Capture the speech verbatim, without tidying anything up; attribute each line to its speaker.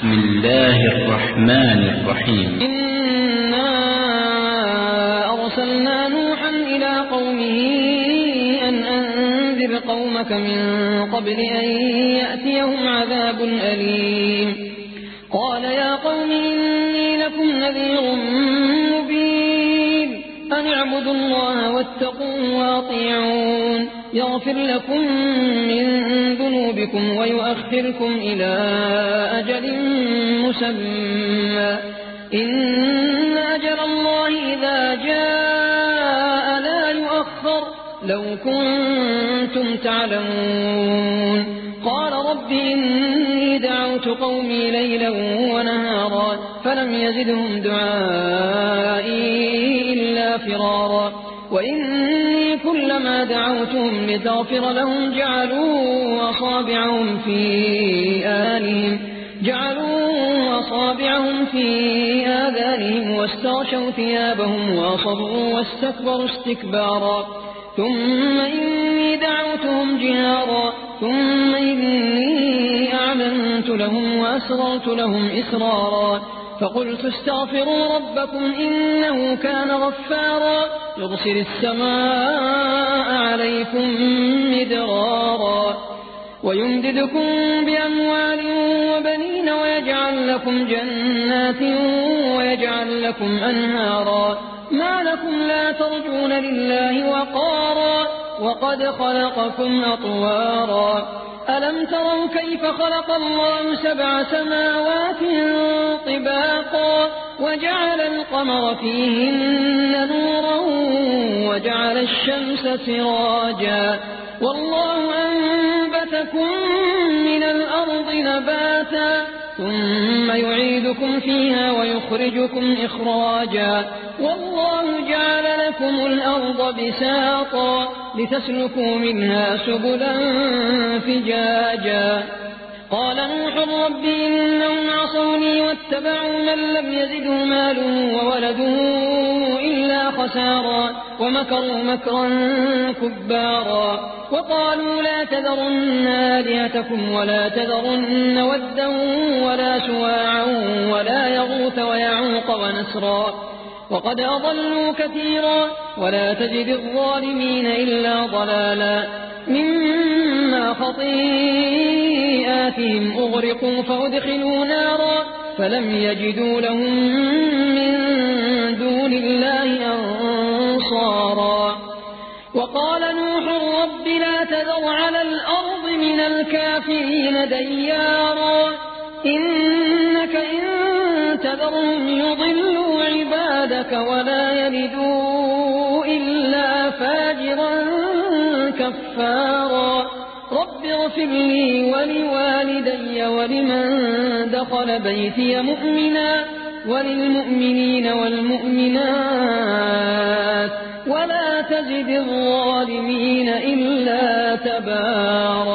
Speaker 1: بسم الله الرحمن الرحيم
Speaker 2: إنا أرسلنا نوحا إلى قومه أن أنذر قومك من قبل أن يأتيهم عذاب أليم قال يا قوم إني لكم نذير مبين أن اعبدوا الله واتقوه وأطيعون يغفر لكم من ذنوبكم ويؤخركم إلى أجل مسمى إن أجل الله إذا جاء لا يؤخر لو كنتم تعلمون قال رب إني دعوت قومي ليلا ونهارا فلم يزدهم دعائي إلا فرارا وإني كلما دعوتهم لتغفر لهم جعلوا أصابعهم في آذانهم جعلوا أصابعهم في آذانهم واستغشوا ثيابهم وأصروا واستكبروا استكبارا ثم إني دعوتهم جهارا ثم إني أعلنت لهم وأسررت لهم إسرارا فقلت استغفروا ربكم إنه كان غفارا يرسل السماء عليكم مدرارا ويمددكم بأموال وبنين ويجعل لكم جنات ويجعل لكم أنهارا ما لكم لا ترجون لله وقارا وقد خلقكم أطوارا ألم تروا كيف خلق الله سبع سماوات طباقا وجعل القمر فيهن نورا وجعل الشمس سراجا والله أنبتكم من الأرض نباتا ثم يعيدكم فيها ويخرجكم إخراجا والله جعل لكم الأرض بساطا لتسلكوا منها سبلا فجاجا قال نوح رب إنهم عصوني واتبعوا من لم يزده ماله وولده إلا خسارا ومكروا مكرا كبارا وقالوا لا تذرن آلهتكم ولا تذرن ودا ولا سواعا ولا يغوث ويعوق ونسرا وقد أضلوا كثيرا ولا تجد الظالمين إلا ضلالا مما خطيئاتهم أغرقوا فأدخلوا نارا فلم يجدوا لهم من دون الله أنصارا وقال نوح رب لا تذر على الأرض من الكافرين ديارا إنك إن تذرهم يضلوا عبادك ولا يلدوا إلا فاجرا كفارا رب اغفر لي ولوالدي ولمن دخل بيتي مؤمنا وللمؤمنين والمؤمنات ولا تزد الظالمين إلا تبارا.